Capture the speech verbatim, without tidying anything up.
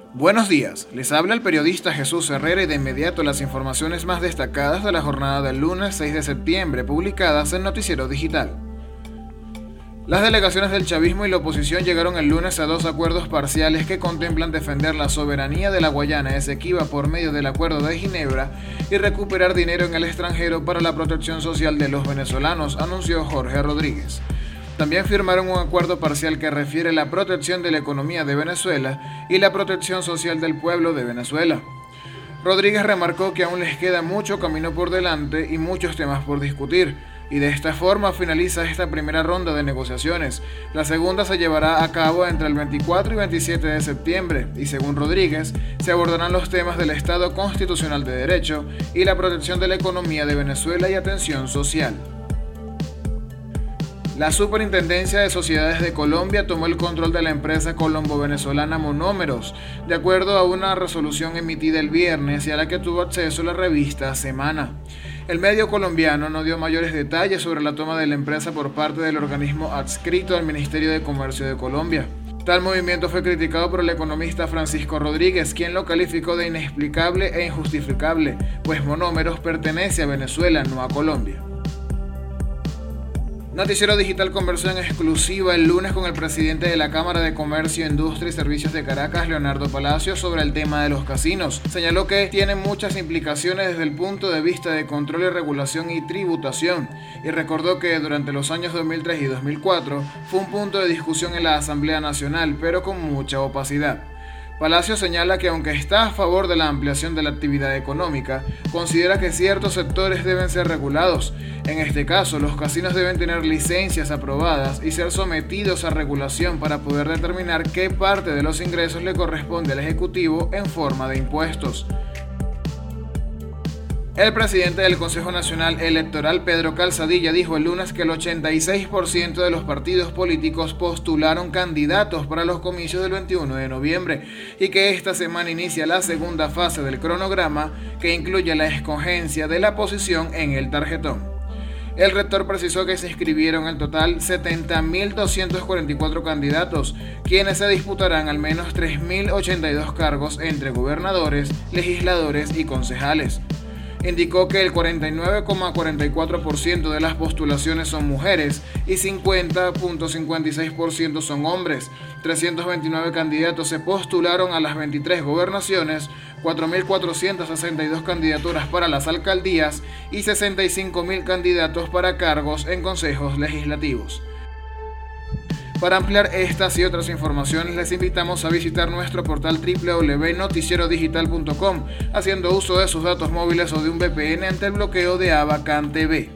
Buenos días, les habla el periodista Jesús Herrera y de inmediato las informaciones más destacadas de la jornada del lunes seis de septiembre, publicadas en Noticiero Digital. Las delegaciones del chavismo y la oposición llegaron el lunes a dos acuerdos parciales que contemplan defender la soberanía de la Guayana Esequiba por medio del Acuerdo de Ginebra y recuperar dinero en el extranjero para la protección social de los venezolanos, anunció Jorge Rodríguez. También firmaron un acuerdo parcial que refiere a la protección de la economía de Venezuela y la protección social del pueblo de Venezuela. Rodríguez remarcó que aún les queda mucho camino por delante y muchos temas por discutir, y de esta forma finaliza esta primera ronda de negociaciones. La segunda se llevará a cabo entre el veinticuatro y veintisiete de septiembre, y según Rodríguez, se abordarán los temas del Estado constitucional de Derecho y la protección de la economía de Venezuela y atención social. La Superintendencia de Sociedades de Colombia tomó el control de la empresa colombo-venezolana Monómeros, de acuerdo a una resolución emitida el viernes y a la que tuvo acceso la revista Semana. El medio colombiano no dio mayores detalles sobre la toma de la empresa por parte del organismo adscrito al Ministerio de Comercio de Colombia. Tal movimiento fue criticado por el economista Francisco Rodríguez, quien lo calificó de inexplicable e injustificable, pues Monómeros pertenece a Venezuela, no a Colombia. Noticiero Digital conversó en exclusiva el lunes con el presidente de la Cámara de Comercio, Industria y Servicios de Caracas, Leonardo Palacios, sobre el tema de los casinos. Señaló que tiene muchas implicaciones desde el punto de vista de control y regulación y tributación, y recordó que durante los años dos mil tres y dos mil cuatro fue un punto de discusión en la Asamblea Nacional, pero con mucha opacidad. Palacios señala que aunque está a favor de la ampliación de la actividad económica, considera que ciertos sectores deben ser regulados. En este caso, los casinos deben tener licencias aprobadas y ser sometidos a regulación para poder determinar qué parte de los ingresos le corresponde al Ejecutivo en forma de impuestos. El presidente del Consejo Nacional Electoral, Pedro Calzadilla, dijo el lunes que el ochenta y seis por ciento de los partidos políticos postularon candidatos para los comicios del veintiuno de noviembre y que esta semana inicia la segunda fase del cronograma que incluye la escogencia de la posición en el tarjetón. El rector precisó que se inscribieron en total setenta mil doscientos cuarenta y cuatro candidatos, quienes se disputarán al menos tres mil ochenta y dos cargos entre gobernadores, legisladores y concejales. Indicó que el cuarenta y nueve coma cuarenta y cuatro por ciento de las postulaciones son mujeres y cincuenta coma cincuenta y seis por ciento son hombres. trescientos veintinueve candidatos se postularon a las veintitrés gobernaciones, cuatro mil cuatrocientas sesenta y dos candidaturas para las alcaldías y sesenta y cinco mil candidatos para cargos en consejos legislativos. Para ampliar estas y otras informaciones les invitamos a visitar nuestro portal doble u doble u doble u punto noticiero digital punto com haciendo uso de sus datos móviles o de un V P N ante el bloqueo de Avacán T V.